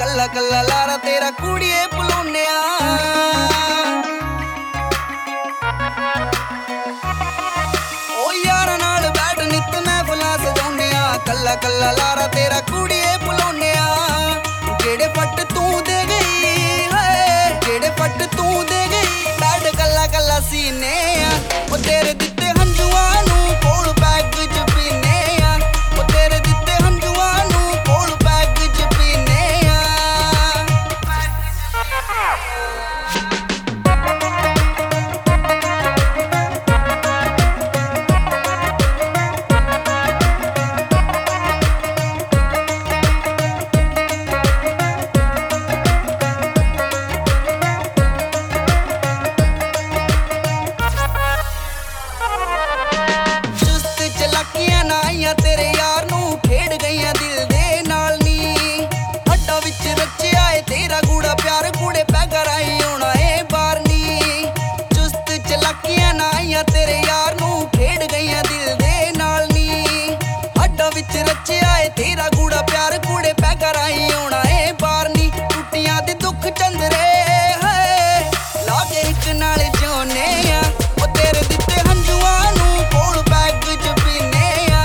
ਕੱਲਾ ਕੱਲਾ ਲਾਰਾ ਤੇਰਾ ਕੁੜੀਏ ਭੁਲਾਉਂਦਿਆਂ। ਓ ਯਾਰਾਂ ਨਾਲ ਬੈਠ ਨਿੱਤ ਮਹਿਫਲਾਂ ਸਜਾਉਂਦਿਆਂ, ਕੱਲਾ ਕੱਲਾ ਲਾਰਾ ਤੇਰਾ ਕੁੜੀਏ ਭੁਲਾਉਂਦਿਆਂ। ਜਿਹੜੇ ਫੱਟ ਤੂੰ ਦੇ ਗਈ ਹੈ, ਜਿਹੜੇ ਫੱਟ ਤੂੰ ਦੇ ਗਈ, ਬੈਠ ਕੱਲਾ ਕੱਲਾ ਸੀਨੇ ਆ। ਓ ਤੇਰੇ ਦਿੱਤੇ ਹੰਝੂਆਂ ਨੂੰ ਕੋਲ ਪੈਗ ਚ ਪੀਨੇ ਆ, ਓ ਤੇਰੇ ਦਿੱਤੇ ਹੰਝੂਆਂ ਨੂੰ ਕੋਲ ਪੈਗ ਚ ਪੀਨੇ ਆ। ਤੇਰੇ ਯਾਰ ਨੂੰ ਖੇਡ ਗਈਆਂ ਦਿਲ ਦੇ ਨਾਲ ਨੀ, ਹੱਡਾਂ ਵਿੱਚ ਰਚਿਆ ਏ ਤੇਰਾ ਗੂੜਾ ਪਿਆਰ, ਕੂੜੇ ਪੈਗਾ ਰਾਹੀਂ ਆਉਣਾ ਏ ਬਾਹਰ ਨੀ। ਚੁਸਤ ਚਲਾਕੀਆਂ ਨਾ ਆਈਆਂ ਤੇਰੇ ਯਾਰ ਨੂੰ ਖੇਡ ਗਈਆਂ ਦਿਲ ਦੇ ਨਾਲ ਨੀ, ਹੱਡਾਂ ਵਿੱਚ ਰਚਿਆ ਏ ਤੇਰਾ ਗੂੜਾ ਪਿਆਰ, ਕੂੜੇ ਪੈਗਾ ਰਾਹੀਂ ਆਉਣਾ ਏ ਬਾਹਰ ਨੀ। ਟੁੱਟੀਆਂ ਦੇ ਦੁੱਖ ਚੰਦਰੇ ਹੈ ਲਾ ਕੇ ਇੱਕ ਨਾਲ ਜਿਉਨੇ ਆ, ਉਹ ਤੇਰੇ ਦਿੱਤੇ ਹੰਝੂਆਂ ਨੂੰ ਕੋਲ ਪੈਗ ਚ ਪੀਨੇ ਆ।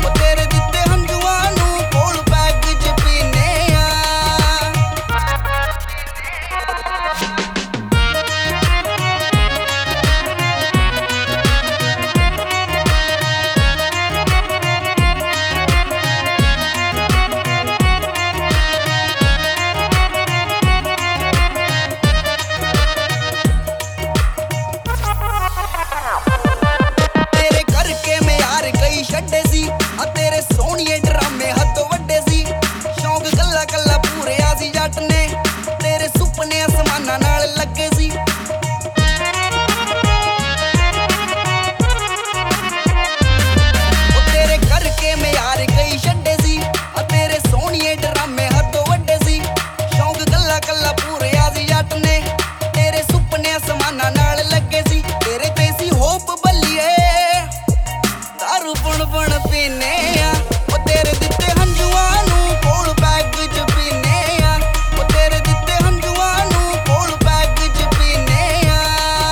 ਛੱਡੇ ਸੀ ਆ ਤੇਰੇ ਸੋਹਣੀਏ ਡਰਾਮੇ ਹੱਦੋਂ ਵੱਡੇ ਸੀ, ਸ਼ੌਂਕ ਕੱਲਾ ਕੱਲਾ ਪੂਰਿਆ ਸੀ ਜੱਟ ਨੇ, ਤੇਰੇ ਸੁਪਨੇ ਅਸਮਾਨਾਂ ਨਾਲ ਲੱਗੇ ਸੀ। ਉਹ ਤੇਰੇ ਕਰਕੇ ਮੈਂ ਯਾਰ ਕਈ ਛੱਡੇ ਸੀ ਆ ਤੇਰੇ ਸੋਹਣੀਏ ਡਰਾਮੇ ਹੱਦੋਂ ਵੱਡੇ ਸੀ, ਸ਼ੌਂਕ ਕੱਲਾ ਕੱਲਾ ਪੂਰਿਆ ਸੀ ਜੱਟ ਨੇ, ਤੇਰੇ ਸੁਪਨੇ ਅਸਮਾਨਾਂ ਨਾਲ ਲੱਗੇ ਸੀ। ਤੇਰੇ ਤੇ ਸੀ ਹੋਪ ਬੱਲੀਏ ਦਾਰੂ ਪੁਣ ਪੁਣ ਪੀਨੇ ਆ, ਉਹ ਤੇਰੇ ਦਿੱਤੇ ਹੰਝੂਆਂ ਨੂੰ ਕੋਲ ਪੈਗ ਚ ਪੀਨੇ ਆ, ਉਹ ਤੇਰੇ ਦਿੱਤੇ ਹੰਝੂਆਂ ਨੂੰ ਕੋਲ ਪੈਗ ਚ ਪੀਨੇ ਆ।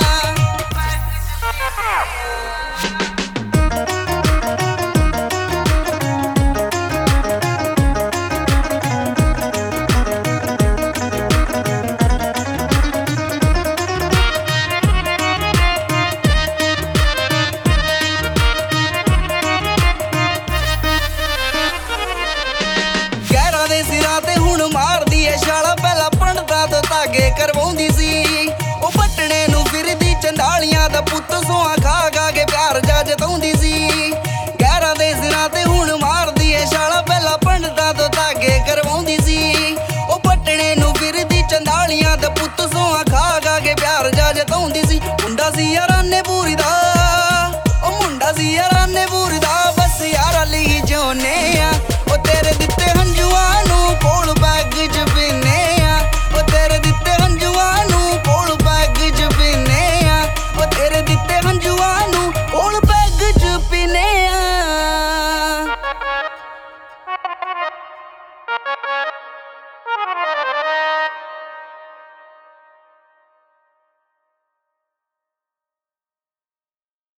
ਸਿਰਾਂ ਤੇ ਹੁਣ ਮਾਰਦੀ ਏ ਛਾਲਾ, ਪਹਿਲਾਂ ਪੰਡਤਾਂ ਤੋਂ ਧਾਗੇ ਕਰਵਾਉਂਦੀ ਸੀ, ਉਹ ਪੱਟਣੇ ਨੂੰ ਫਿਰਦੀ ਚੰਡਾਲੀਆਂ ਦਾ ਪੁੱਤ, ਸੋਹਾਂ ਖਾ ਖਾ ਕੇ ਪਿਆਰ ਜਾ ਜਤਾਉਂਦੀ ਸੀ। ਗਹਿਰਾਂ ਦੇ ਸਿਰਾਂ ਤੇ ਹੁਣ ਮਾਰਦੀ ਏ ਛਾਲਾ, ਪਹਿਲਾਂ ਪੰਡਤਾਂ ਤੋਂ ਧਾਗੇ ਕਰਵਾਉਂਦੀ ਸੀ, ਉਹ ਪੱਟਣੇ ਨੂੰ ਫਿਰਦੀ ਚੰਡਾਲੀਆਂ ਦਾ ਪੁੱਤ, ਸੋਹਾਂ ਖਾ ਖਾ ਕੇ ਪਿਆਰ ਜਾ ਜਤਾਉਂਦੀ ਸੀ। ਮੁੰਡਾ ਸੀ ਯਾਰਾਨੇ ਪੂਰੀ